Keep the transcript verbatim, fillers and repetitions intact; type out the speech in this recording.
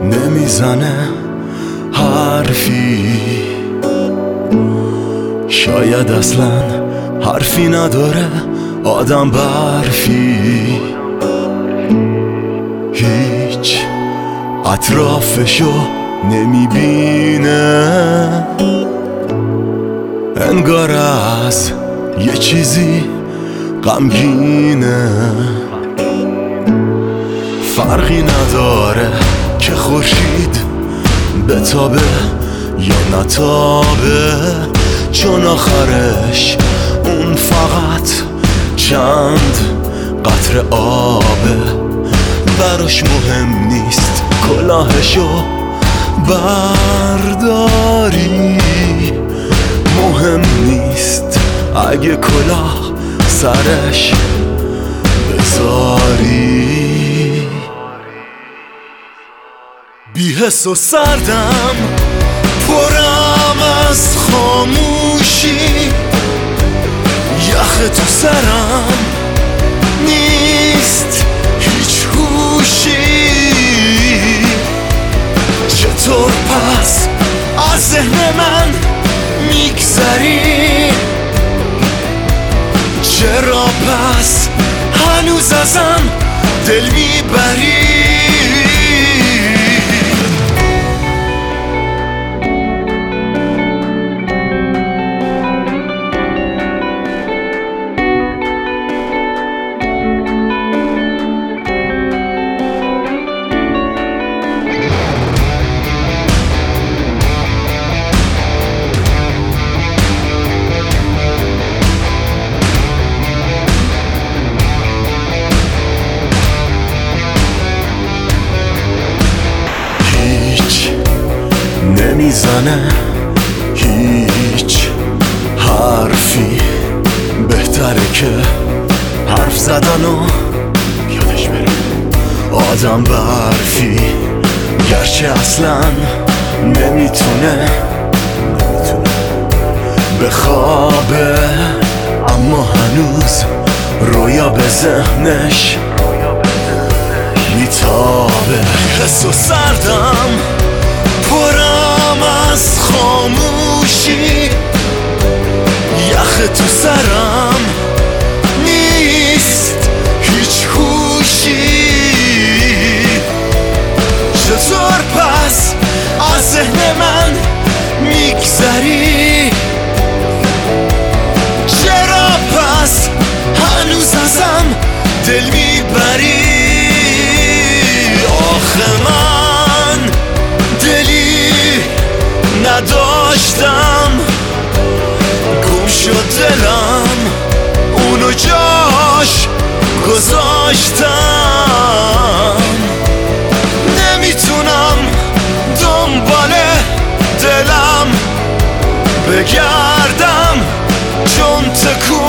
نمیزنه حرفی، شاید اصلا حرفی نداره آدم برفی. هیچ اطرافشو نمیبینه، انگار از یه چیزی غمگینه. فرقی نداره که خورشید بتابه یا نتابه، چون آخرش اون فقط چند قطره آبه. براش مهم نیست کلاهشو برداری، مهم نیست اگه کلاه سرش بذاری. بی‌حس و سردم، پرم از خاموشی، یخ تو سرم نیست هیچ هوشی. چطور پس از ذهن من میگذری؟ چرا پس هنوز ازم دل میبری؟ نمیزنه هیچ حرفی، بهتره که حرف زدن و یادش بره آدم برفی. گرچه اصلا نمیتونه نمیتونه بخوابه، اما هنوز رویا به ذهنش میتابه. حس و سردم، پرم از خاموشی، یخ تو سرم نیست هیچ هوشی. چطور پس از ذهن من میگذری؟ چرا پس هنوز ازم دل میبری؟ آخه من دلی نداشتم، گم شد دلم اونو جاش گذاشتم. نمیتونم دنبال دلم بگردم، چون تکون